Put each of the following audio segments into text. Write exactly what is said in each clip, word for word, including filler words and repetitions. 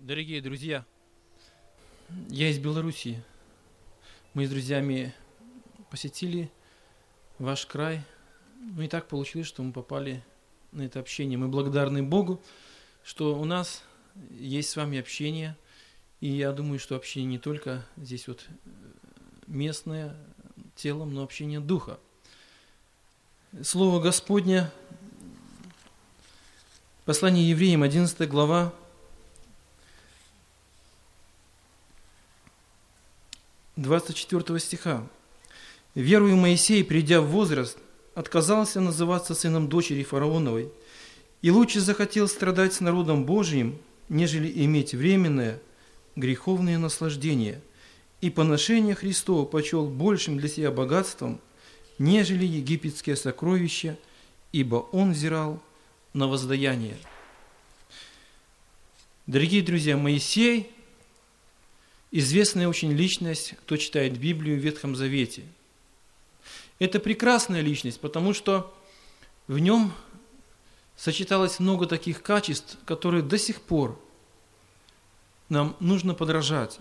Дорогие друзья, я из Белоруссии. Мы с друзьями посетили ваш край. Ну и так получилось, что мы попали на это общение. Мы благодарны Богу, что у нас есть с вами общение. И я думаю, что общение не только здесь вот местное, телом, но общение духа. Слово Господне, послание евреям, одиннадцатая глава, двадцать четвёртого стиха. «Верую Моисей, придя в возраст, отказался называться сыном дочери фараоновой, и лучше захотел страдать с народом Божиим, нежели иметь временное, греховное наслаждение, и поношение Христова почел большим для себя богатством, нежели египетские сокровища, ибо он взирал на воздаяние». Дорогие друзья, Моисей – известная очень личность, кто читает Библию в Ветхом Завете. Это прекрасная личность, потому что в нем сочеталось много таких качеств, которые до сих пор нам нужно подражать.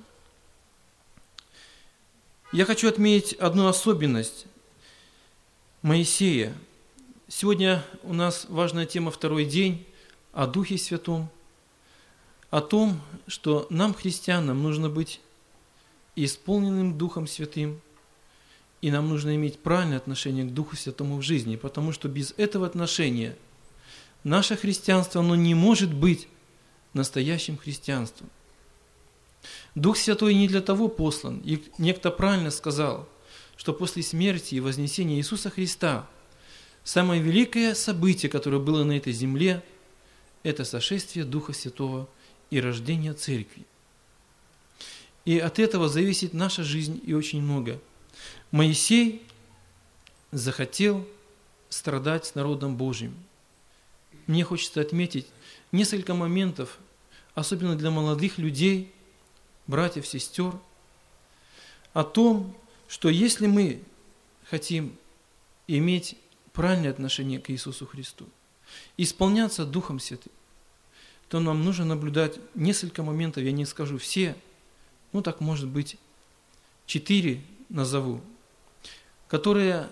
Я хочу отметить одну особенность Моисея. Сегодня у нас важная тема «Второй день» о Духе Святом, о том, что нам, христианам, нужно быть исполненным Духом Святым, и нам нужно иметь правильное отношение к Духу Святому в жизни, потому что без этого отношения наше христианство, оно не может быть настоящим христианством. Дух Святой не для того послан, и некто правильно сказал, что после смерти и вознесения Иисуса Христа самое великое событие, которое было на этой земле, это сошествие Духа Святого и рождение Церкви. И от этого зависит наша жизнь и очень много. Моисей захотел страдать с народом Божьим. Мне хочется отметить несколько моментов, особенно для молодых людей, братьев, сестер, о том, что если мы хотим иметь правильное отношение к Иисусу Христу, исполняться Духом Святым, то нам нужно наблюдать несколько моментов, я не скажу все, ну так может быть четыре назову, которые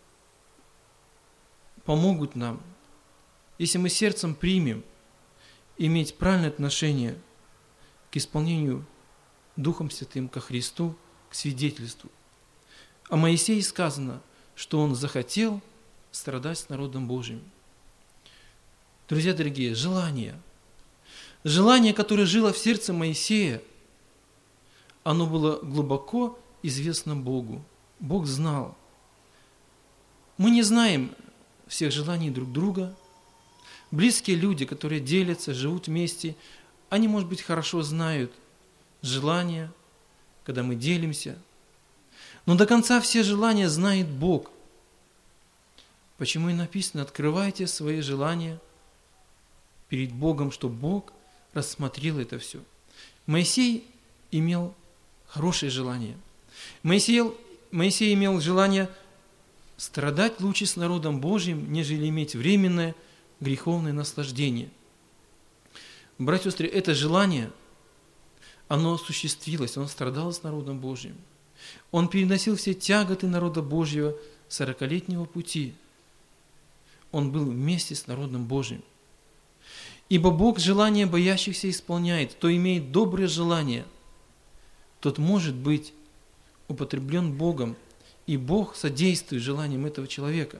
помогут нам, если мы сердцем примем, иметь правильное отношение к исполнению Духом Святым ко Христу, к свидетельству. О Моисее сказано, что он захотел страдать с народом Божьим. Друзья дорогие, желание – Желание, которое жило в сердце Моисея, оно было глубоко известно Богу. Бог знал. Мы не знаем всех желаний друг друга. Близкие люди, которые делятся, живут вместе, они, может быть, хорошо знают желания, когда мы делимся. Но до конца все желания знает Бог. Почему и написано: открывайте свои желания перед Богом, чтобы Бог рассмотрел это все. Моисей имел хорошее желание. Моисей, Моисей имел желание страдать лучше с народом Божьим, нежели иметь временное греховное наслаждение. Братья и сестры, это желание, оно осуществилось, он страдал с народом Божьим. Он переносил все тяготы народа Божьего сорокалетнего пути. Он был вместе с народом Божьим. Ибо Бог желание боящихся исполняет. Кто имеет доброе желание, тот может быть употреблен Богом, и Бог содействует желаниям этого человека.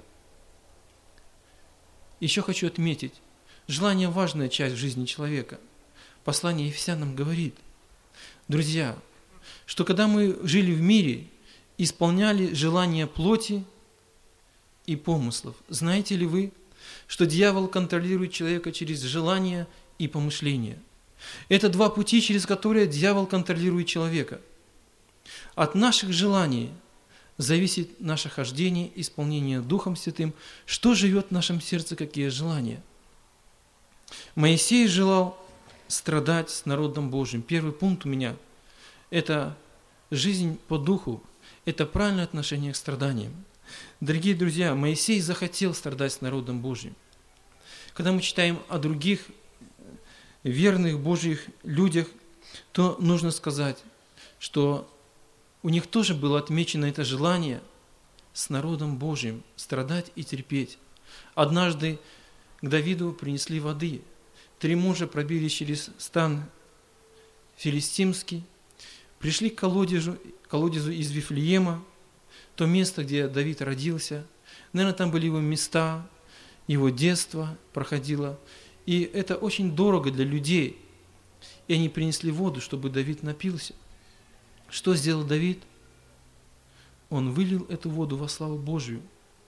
Еще хочу отметить, желание – важная часть в жизни человека. Послание Ефесянам говорит, друзья, что когда мы жили в мире, исполняли желания плоти и помыслов. Знаете ли вы, что дьявол контролирует человека через желания и помышления? Это два пути, через которые дьявол контролирует человека. От наших желаний зависит наше хождение, исполнение Духом Святым, что живет в нашем сердце, какие желания. Моисей желал страдать с народом Божьим. Первый пункт у меня – это жизнь по духу, это правильное отношение к страданиям. Дорогие друзья, Моисей захотел страдать с народом Божьим. Когда мы читаем о других верных Божьих людях, то нужно сказать, что у них тоже было отмечено это желание с народом Божьим страдать и терпеть. Однажды к Давиду принесли воды. Три мужа пробили через стан филистимский, пришли к колодезу, колодезу из Вифлеема, то место, где Давид родился. Наверное, там были его места, его детство проходило. И это очень дорого для людей. И они принесли воду, чтобы Давид напился. Что сделал Давид? Он вылил эту воду во славу Божию.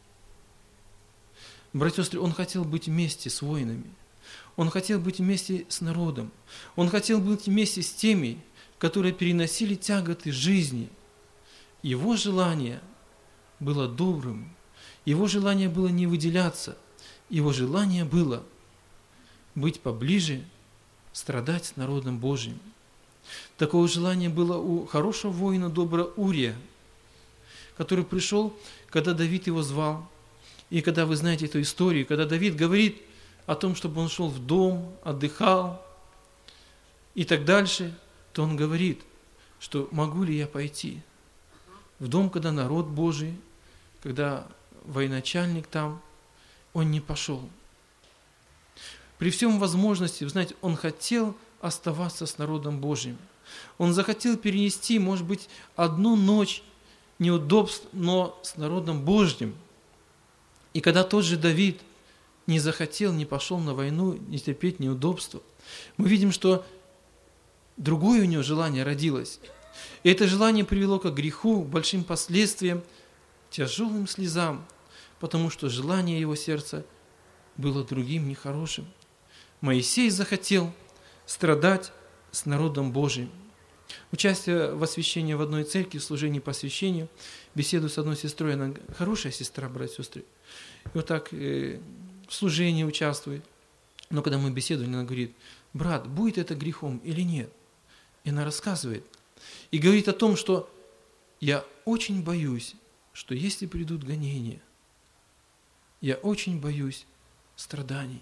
Братья и сестры, он хотел быть вместе с воинами. Он хотел быть вместе с народом. Он хотел быть вместе с теми, которые переносили тяготы жизни. Его желание было добрым. Его желание было не выделяться. Его желание было быть поближе, страдать с народом Божьим. Такое желание было у хорошего воина, доброго Урия, который пришел, когда Давид его звал. И когда вы знаете эту историю, когда Давид говорит о том, чтобы он шел в дом, отдыхал и так дальше, то он говорит, что могу ли я пойти в дом, когда народ Божий, когда военачальник там, он не пошел. При всем возможности, вы знаете, он хотел оставаться с народом Божьим. Он захотел перенести, может быть, одну ночь неудобств, но с народом Божьим. И когда тот же Давид не захотел, не пошел на войну, не терпеть неудобства, мы видим, что другое у него желание родилось. И это желание привело к греху, к большим последствиям, тяжелым слезам, потому что желание его сердца было другим, нехорошим. Моисей захотел страдать с народом Божиим. Участие в освящении в одной церкви, в служении по освящению, беседу с одной сестрой, она хорошая сестра, братья и сестры, и вот так э, в служении участвует. Но когда мы беседуем, она говорит: брат, будет это грехом или нет? И она рассказывает. И говорит о том, что я очень боюсь, что если придут гонения, я очень боюсь страданий.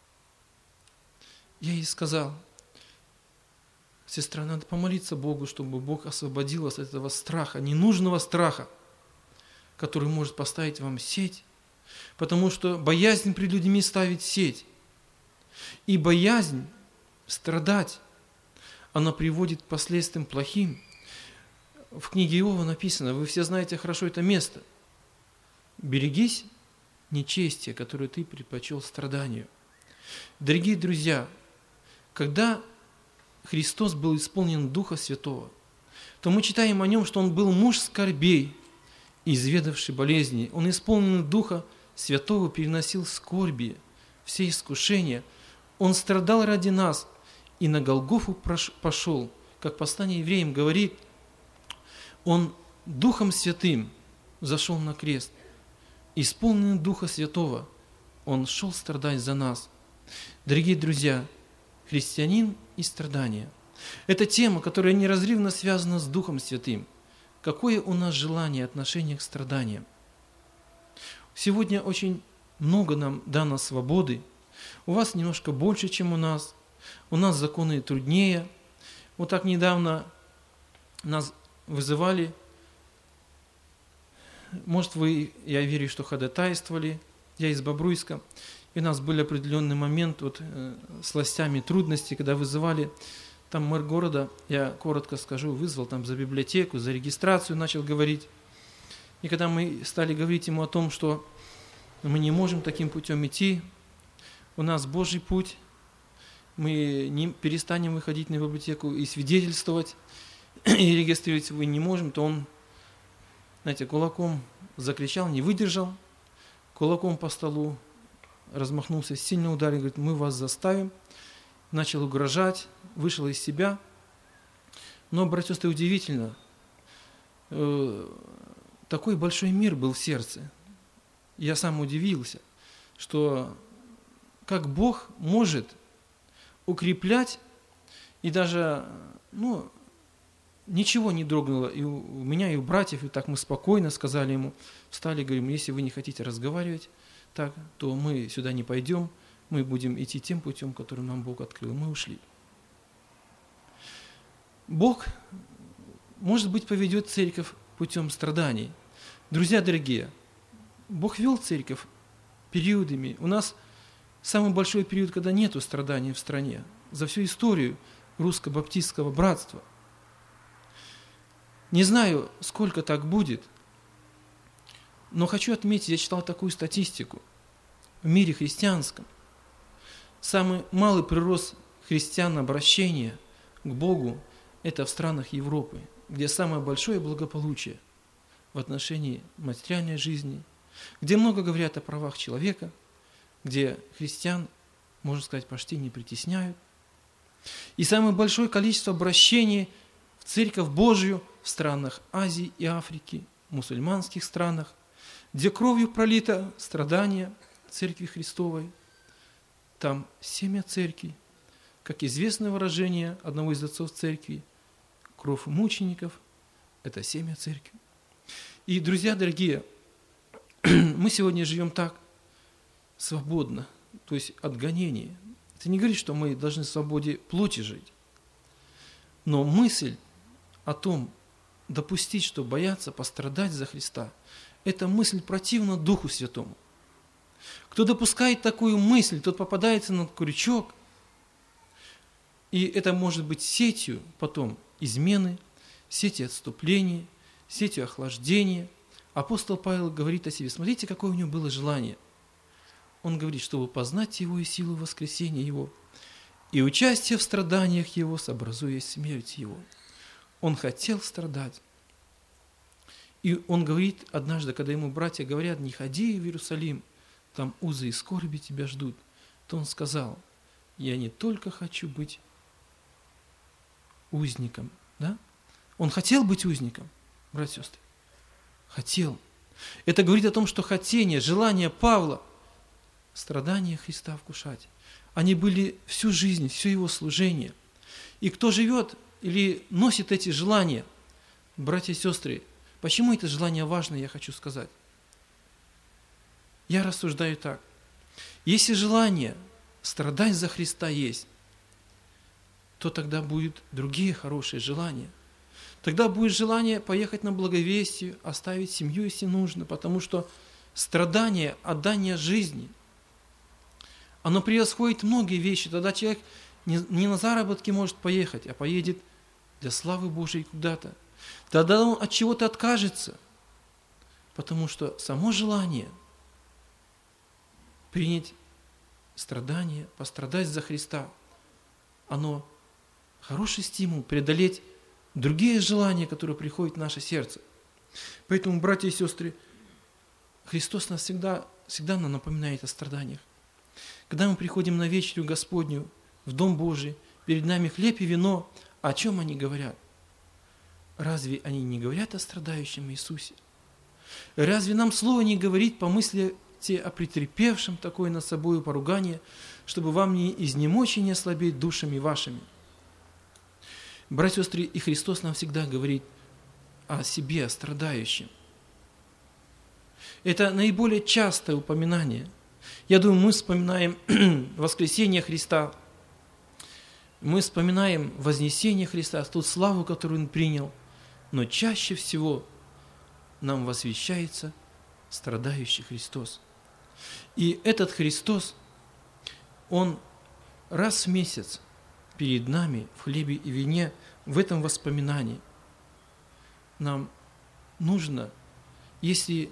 Я ей сказал: сестра, надо помолиться Богу, чтобы Бог освободил вас от этого страха, ненужного страха, который может поставить вам сеть, потому что боязнь пред людьми ставит сеть. И боязнь страдать, она приводит к последствиям плохим. В книге Иова написано, вы все знаете хорошо это место: берегись нечестия, которое ты предпочел страданию. Дорогие друзья, когда Христос был исполнен Духа Святого, то мы читаем о нем, что он был муж скорбей, изведавший болезни. Он исполнен Духа Святого переносил скорби, все искушения. Он страдал ради нас и на Голгофу пошел, как послание евреям говорит, он Духом Святым зашел на крест, исполненный Духа Святого, он шел страдать за нас. Дорогие друзья, христианин и страдания – это тема, которая неразрывно связана с Духом Святым. Какое у нас желание, отношение к страданиям? Сегодня очень много нам дано свободы. У вас немножко больше, чем у нас. У нас законы труднее. Вот так недавно нас вызывали. Может, вы, я верю, что ходатайствовали. Я из Бобруйска. И у нас был определенный момент вот, э, с властями трудности, когда вызывали. Там мэр города, я коротко скажу, вызвал там за библиотеку, за регистрацию, начал говорить. И когда мы стали говорить ему о том, что мы не можем таким путем идти, у нас Божий путь, мы не перестанем выходить на библиотеку и свидетельствовать, и регистрировать мы не можем, то он, знаете, кулаком закричал, не выдержал, кулаком по столу размахнулся, сильно ударил, говорит: мы вас заставим. Начал угрожать, вышел из себя. Но, братья и сестры, удивительно, э, такой большой мир был в сердце. Я сам удивился, что как Бог может укреплять, и даже, ну, ничего не дрогнуло и у меня, и у братьев, и так мы спокойно сказали ему, встали, говорим: если вы не хотите разговаривать так, то мы сюда не пойдем, мы будем идти тем путем, который нам Бог открыл. Мы ушли. Бог, может быть, поведет церковь путем страданий. Друзья дорогие, Бог вел церковь периодами. У нас самый большой период, когда нету страданий в стране. За всю историю русско-баптистского братства. Не знаю, сколько так будет, но хочу отметить, я читал такую статистику. В мире христианском самый малый прирост христиан обращения к Богу – это в странах Европы, где самое большое благополучие в отношении материальной жизни, где много говорят о правах человека, где христиан, можно сказать, почти не притесняют. И самое большое количество обращений в Церковь Божию в странах Азии и Африки, в мусульманских странах, где кровью пролито страдание Церкви Христовой. Там семя Церкви, как известное выражение одного из отцов Церкви, кровь мучеников – это семя Церкви. И, друзья дорогие, мы сегодня живем так свободно, то есть от гонений. Это не говорит, что мы должны в свободе плоти жить. Но мысль о том, допустить, что бояться пострадать за Христа, эта мысль противна Духу Святому. Кто допускает такую мысль, тот попадается на крючок, и это может быть сетью потом измены, сетью отступлений, сетью охлаждения. Апостол Павел говорит о себе, смотрите, какое у него было желание. Он говорит, чтобы познать Его и силу воскресения Его, и участие в страданиях Его, сообразуя смерть Его. Он хотел страдать. И он говорит однажды, когда ему братья говорят, не ходи в Иерусалим, там узы и скорби тебя ждут, то он сказал, я не только хочу быть узником, да? Он хотел быть узником, братья и сестры. Хотел. Это говорит о том, что хотение, желание Павла, страдания Христа вкушать, они были всю жизнь, все его служение. И кто живет или носит эти желания, братья и сестры, почему это желание важно, я хочу сказать. Я рассуждаю так. Если желание страдать за Христа есть, то тогда будут другие хорошие желания. Тогда будет желание поехать на благовестие, оставить семью, если нужно, потому что страдание, отдание жизни, оно превосходит многие вещи. Тогда человек не, не на заработки может поехать, а поедет для славы Божией куда-то. Тогда он от чего-то откажется, потому что само желание принять страдания, пострадать за Христа, оно хороший стимул преодолеть другие желания, которые приходят в наше сердце. Поэтому, братья и сестры, Христос нас всегда, всегда нам напоминает о страданиях. Когда мы приходим на вечерю Господню, в Дом Божий, перед нами хлеб и вино, о чем они говорят? Разве они не говорят о страдающем Иисусе? Разве нам слово не говорит, помыслите о претерпевшем такое над собою поругание, чтобы вам не изнемочь и не ослабеть душами вашими? Братья и сестры, и Христос нам всегда говорит о себе, о страдающем. Это наиболее частое упоминание. Я думаю, мы вспоминаем воскресение Христа, мы вспоминаем вознесение Христа, ту славу, которую Он принял, но чаще всего нам возвещается страдающий Христос. И этот Христос, Он раз в месяц перед нами в хлебе и вине, в этом воспоминании. Нам нужно, если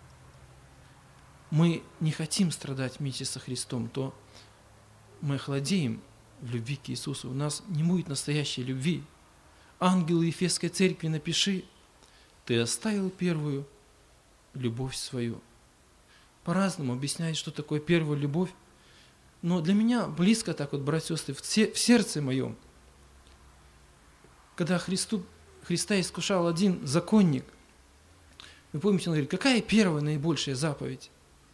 мы не хотим страдать вместе со Христом, то мы охладеем в любви к Иисусу. У нас не будет настоящей любви. Ангелу Ефесской церкви напиши, ты оставил первую любовь свою. По-разному объясняет, что такое первая любовь. Но для меня близко так вот, братья и сестры, в сердце моем, когда Христу, Христа искушал один законник, вы помните, он говорит, какая первая наибольшая заповедь?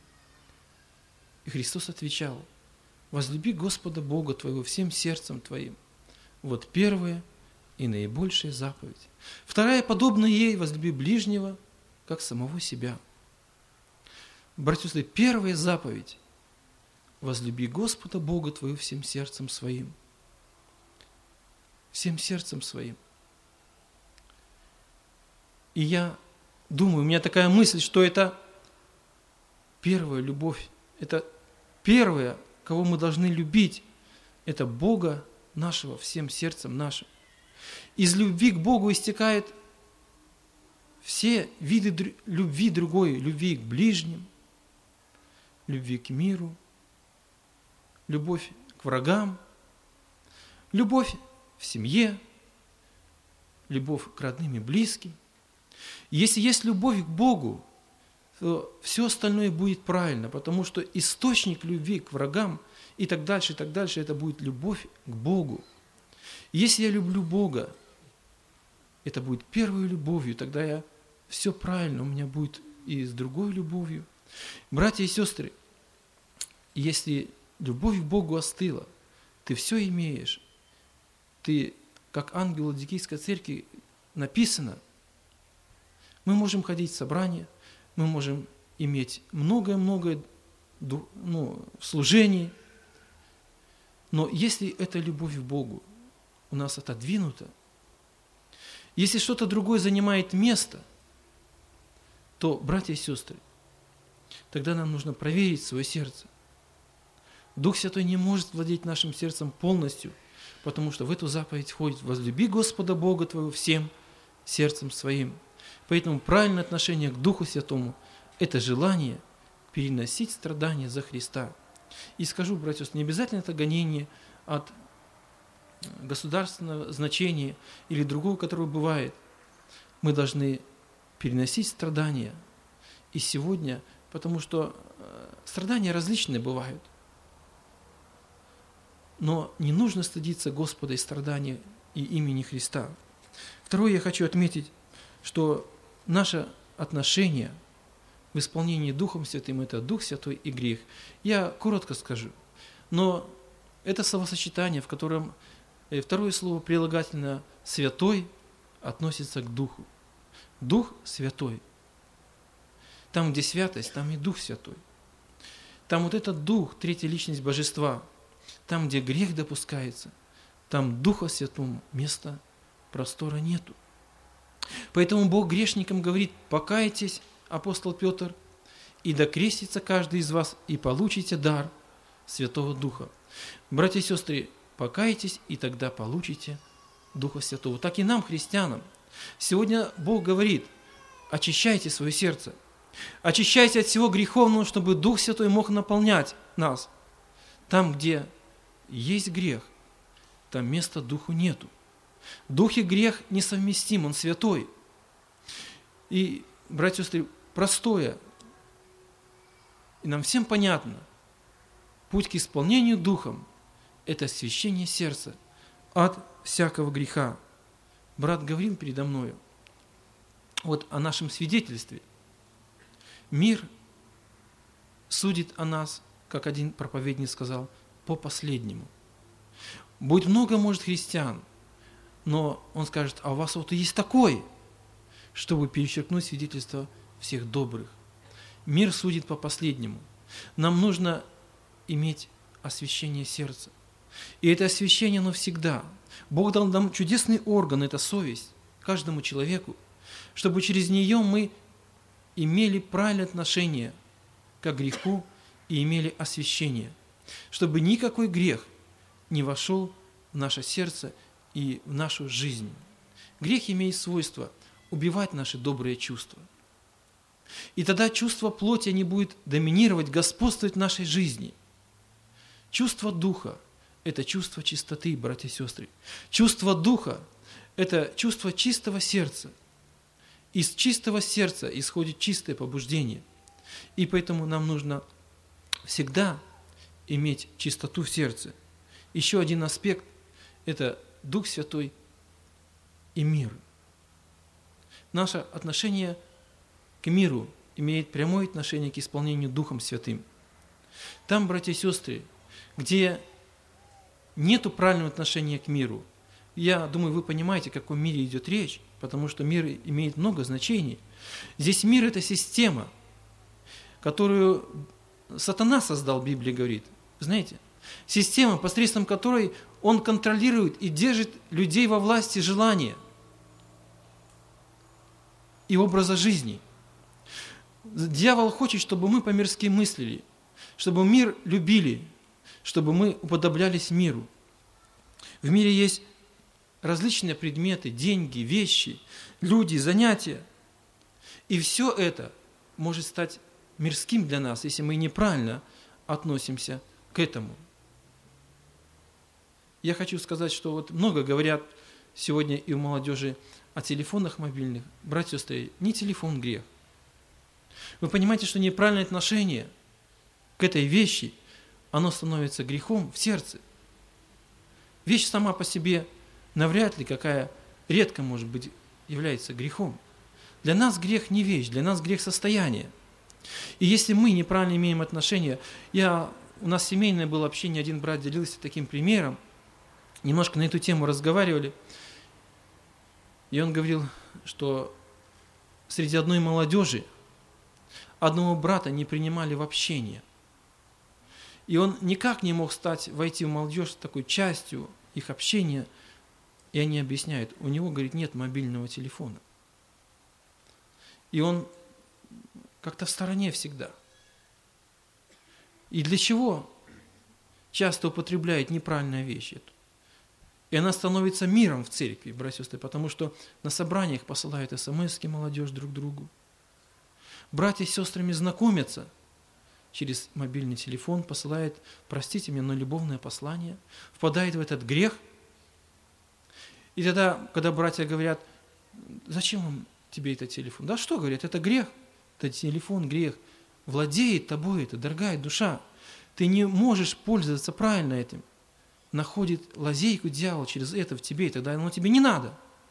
И Христос отвечал, возлюби Господа Бога твоего всем сердцем твоим. Вот первая и наибольшая заповедь. Вторая, подобная ей, возлюби ближнего, как самого себя. Братья и сестры, первая заповедь. Возлюби Господа Бога твоего всем сердцем своим. Всем сердцем своим. И я думаю, у меня такая мысль, что это первая любовь, это первое, кого мы должны любить, это Бога нашего всем сердцем нашим. Из любви к Богу истекает все виды любви другой, любви к ближним, любви к миру, любовь к врагам, любовь в семье, любовь к родным и близким. Если есть любовь к Богу, то все остальное будет правильно, потому что источник любви к врагам и так дальше, и так дальше, это будет любовь к Богу. Если я люблю Бога, это будет первой любовью, тогда я все правильно, у меня будет и с другой любовью. Братья и сестры, если любовь к Богу остыла, ты все имеешь, ты, как ангел Ладикийской церкви написано, мы можем ходить в собрания, мы можем иметь многое-многое ну, в служении, но если эта любовь к Богу у нас отодвинута, если что-то другое занимает место, то, братья и сестры, тогда нам нужно проверить свое сердце. Дух Святой не может владеть нашим сердцем полностью, потому что в эту заповедь входит: возлюби Господа Бога твоего всем сердцем своим. Поэтому правильное отношение к Духу Святому – это желание переносить страдания за Христа. И скажу, братья и сестры, не обязательно это гонение от государственного значения или другого, которое бывает. Мы должны переносить страдания. И сегодня, потому что страдания различные бывают. Но не нужно стыдиться Господа и страдания и имени Христа. Второе, я хочу отметить, что наше отношение в исполнении Духом Святым – это Дух Святой и грех. Я коротко скажу, но это словосочетание, в котором второе слово прилагательное «святой» относится к Духу. Дух Святой. Там, где святость, там и Дух Святой. Там вот этот Дух, третья личность Божества, там, где грех допускается, там Духа Святому места простора нету. Поэтому Бог грешникам говорит: покайтесь, апостол Петр, и докрестится каждый из вас, и получите дар Святого Духа. Братья и сестры, покайтесь, и тогда получите Духа Святого. Так и нам, христианам. Сегодня Бог говорит: очищайте свое сердце, очищайте от всего греховного, чтобы Дух Святой мог наполнять нас. Там, где есть грех, там места Духу нету. Дух и грех несовместим, он святой. И, братья и сестры, простое, и нам всем понятно, путь к исполнению Духом – это освящение сердца от всякого греха. Брат говорил передо мною вот о нашем свидетельстве. Мир судит о нас, как один проповедник сказал, по последнему. Будет много, может, христиан, но он скажет: а у вас вот есть такой, чтобы перечеркнуть свидетельство всех добрых. Мир судит по последнему. Нам нужно иметь освящение сердца. И это освящение, оно всегда. Бог дал нам чудесный орган, это совесть, каждому человеку, чтобы через нее мы имели правильное отношение к греху и имели освящение, чтобы никакой грех не вошел в наше сердце и в нашу жизнь. Грех имеет свойство убивать наши добрые чувства. И тогда чувство плоти не будет доминировать, господствовать в нашей жизни. Чувство Духа – это чувство чистоты, братья и сестры. Чувство Духа – это чувство чистого сердца. Из чистого сердца исходит чистое побуждение. И поэтому нам нужно всегда иметь чистоту в сердце. Еще один аспект – это Дух Святой и мир. Наше отношение к миру имеет прямое отношение к исполнению Духом Святым. Там, братья и сестры, где нету правильного отношения к миру, я думаю, вы понимаете, о каком мире идет речь, потому что мир имеет много значений. Здесь мир – это система, которую сатана создал, Библия говорит. Знаете, система, посредством которой он контролирует и держит людей во власти желания. и образа жизни. Дьявол хочет, чтобы мы по-мирски мыслили, чтобы мир любили, чтобы мы уподоблялись миру. В мире есть различные предметы, деньги, вещи, люди, занятия. И все это может стать мирским для нас, если мы неправильно относимся к этому. Я хочу сказать, что вот много говорят сегодня и у молодежи о телефонах мобильных. Братья и сестры, не телефон грех. Вы понимаете, что неправильное отношение к этой вещи, оно становится грехом в сердце. Вещь сама по себе навряд ли какая редко, может быть, является грехом. Для нас грех не вещь, для нас грех состояние. И если мы неправильно имеем отношения, я, у нас семейное было общение, один брат делился таким примером, немножко на эту тему разговаривали, и он говорил, что среди одной молодежи одного брата не принимали в общение. И он никак не мог стать, войти в молодежь такой частью их общения, и они объясняют, у него, говорит, нет мобильного телефона. И он как-то в стороне всегда. И для чего часто употребляет неправильную вещь эту? И она становится миром в церкви, братья и сестры, потому что на собраниях посылают смс-ки молодежь друг другу. Братья с сестрами знакомятся через мобильный телефон, посылают, простите меня, но любовное послание, впадает в этот грех. И тогда, когда братья говорят, зачем вам тебе этот телефон? Да что, говорят, это грех, это телефон, грех. Владеет тобой это, дорогая душа. Ты не можешь пользоваться правильно этим. Находит лазейку дьявол через это в тебе, и тогда оно тебе не надо.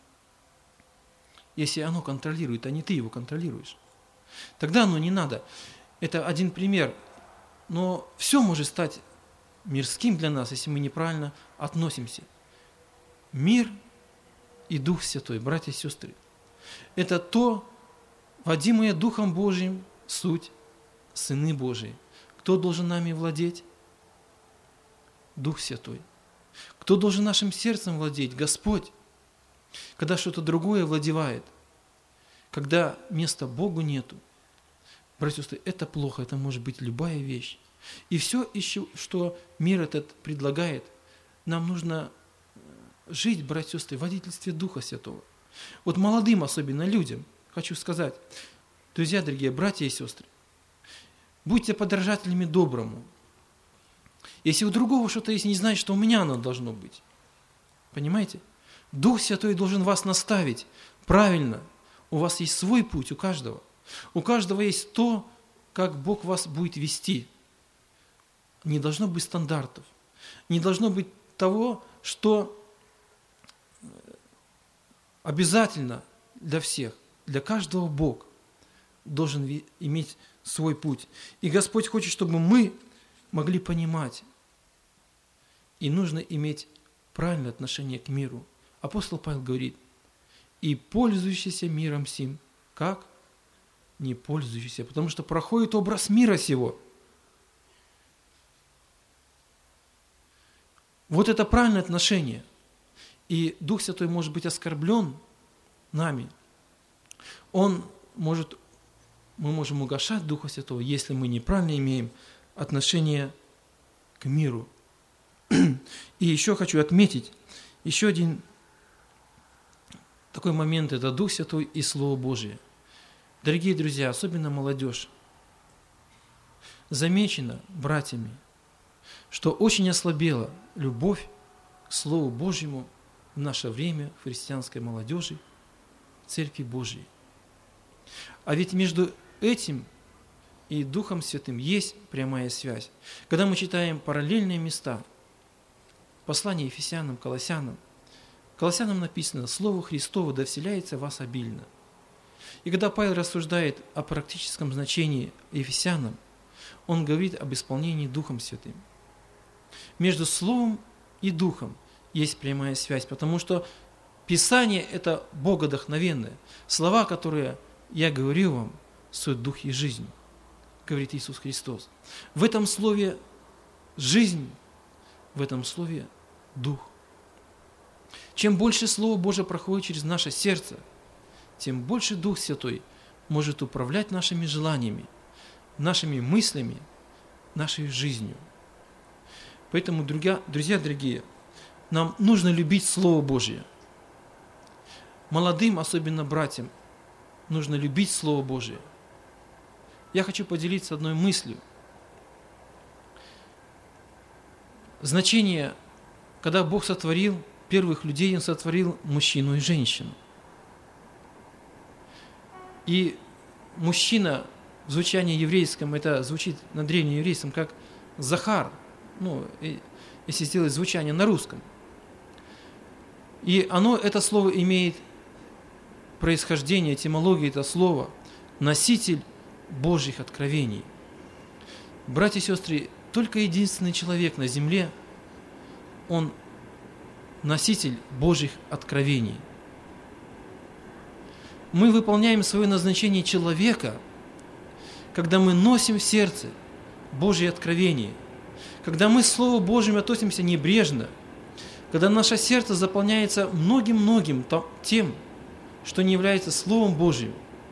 Если оно контролирует, а не ты его контролируешь. Тогда оно не надо. Это один пример. Но все может стать мирским для нас, если мы неправильно относимся. Мир и Дух Святой, братья и сестры, это то, водимое Духом Божиим, суть, сыны Божии. Кто должен нами владеть? Дух Святой. Кто должен нашим сердцем владеть? Господь. Когда что-то другое владевает, когда места Богу нету, братья и сестры, это плохо, это может быть любая вещь. И все еще, что мир этот предлагает, нам нужно жить, братья и сестры, в водительстве Духа Святого. Вот молодым, особенно людям, хочу сказать, друзья, дорогие братья и сестры, будьте подражателями доброму. Если у другого что-то есть, не знает, что у меня оно должно быть. Понимаете? Дух Святой должен вас наставить правильно. У вас есть свой путь, у каждого. У каждого есть то, как Бог вас будет вести. Не должно быть стандартов. Не должно быть того, что обязательно для всех. Для каждого Бог должен иметь свой путь. И Господь хочет, чтобы мы могли понимать. И нужно иметь правильное отношение к миру. Апостол Павел говорит, и пользующийся миром сим, как? Не пользующийся, потому что проходит образ мира сего. Вот это правильное отношение. И Дух Святой может быть оскорблен нами. Он может, мы можем угошать Духа Святого, если мы неправильно имеем отношение к миру. И еще хочу отметить, еще один такой момент – это Дух Святой и Слово Божие. Дорогие друзья, особенно молодежь, замечено братьями, что очень ослабела любовь к Слову Божьему в наше время в христианской молодежи, в Церкви Божией. А ведь между этим и Духом Святым есть прямая связь. Когда мы читаем параллельные места, послание Ефесянам, Колоссянам, Колоссянам написано «Слово Христово да вселяется в вас обильно». И когда Павел рассуждает о практическом значении Ефесянам, он говорит об исполнении Духом Святым. Между Словом и Духом есть прямая связь, потому что Писание – это богодохновенное. Слова, которые я говорю вам, суть Дух и жизнь, говорит Иисус Христос. В этом Слове жизнь, в этом Слове Дух. Чем больше Слово Божие проходит через наше сердце, тем больше Дух Святой может управлять нашими желаниями, нашими мыслями, нашей жизнью. Поэтому, друзья, друзья дорогие, нам нужно любить Слово Божие. Молодым, особенно братьям, нужно любить Слово Божие. Я хочу поделиться одной мыслью. Значение, когда Бог сотворил первых людей, Он сотворил мужчину и женщину. И мужчина в звучании еврейском, это звучит на древнееврейском как Захар, ну, если сделать звучание на русском. И оно, это слово имеет происхождение, этимология это слово, носитель Божьих откровений. Братья и сестры, только единственный человек на земле, он носитель Божьих откровений. Мы выполняем свое назначение человека, когда мы носим в сердце Божьи откровения, когда мы к Слову Божьему относимся небрежно, когда наше сердце заполняется многим-многим тем, что не является Словом Божьим,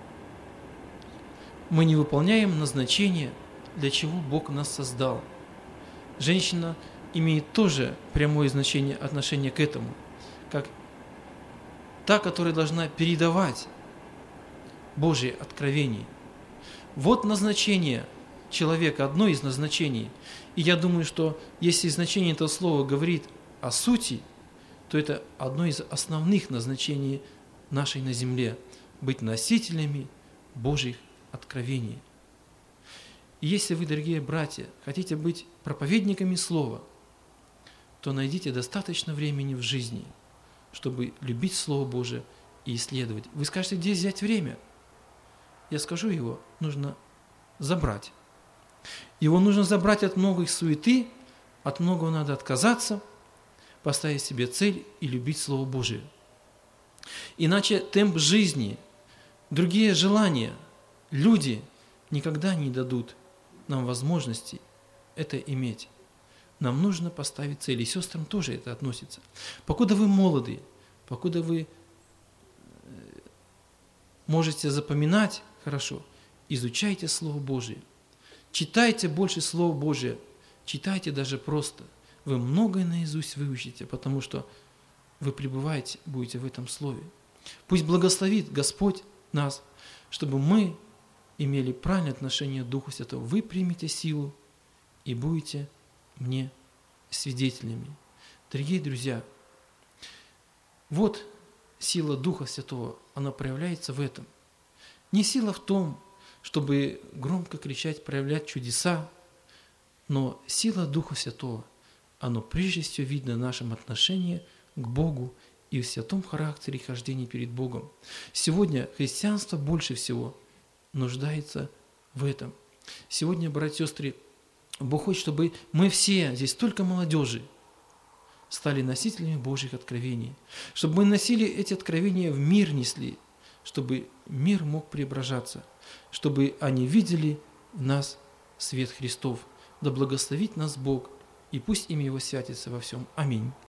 мы не выполняем назначение, для чего Бог нас создал. Женщина имеет тоже прямое значение, отношение к этому, как та, которая должна передавать Божьи откровения. Вот назначение человека, одно из назначений. И я думаю, что если значение этого слова говорит о сути, то это одно из основных назначений нашей на земле – быть носителями Божьих откровений. И если вы, дорогие братья, хотите быть проповедниками Слова, то найдите достаточно времени в жизни, чтобы любить Слово Божие и исследовать. Вы скажете, где взять время? Я скажу его, нужно забрать. Его нужно забрать от многих суеты, от многого надо отказаться, поставить себе цель и любить Слово Божие. Иначе темп жизни, другие желания, люди никогда не дадут нам возможности это иметь. Нам нужно поставить цель, и сестрам тоже это относится. Покуда вы молоды, покуда вы можете запоминать хорошо, изучайте Слово Божие. Читайте больше Слова Божия. Читайте даже просто. Вы многое наизусть выучите, потому что вы пребываете, будете в этом Слове. Пусть благословит Господь нас, чтобы мы имели правильное отношение к Духу Святому. Вы примете силу и будете мне свидетелями. Дорогие друзья, вот сила Духа Святого, она проявляется в этом. Не сила в том, чтобы громко кричать, проявлять чудеса, но сила Духа Святого, оно прежде всего видно в нашем отношении к Богу и в святом характере хождения перед Богом. Сегодня христианство больше всего нуждается в этом. Сегодня, братья и сестры, Бог хочет, чтобы мы все, здесь столько молодежи, стали носителями Божьих откровений, чтобы мы носили эти откровения в мир несли, чтобы мир мог преображаться, чтобы они видели в нас свет Христов. Да благословит нас Бог, и пусть имя Его святится во всем. Аминь.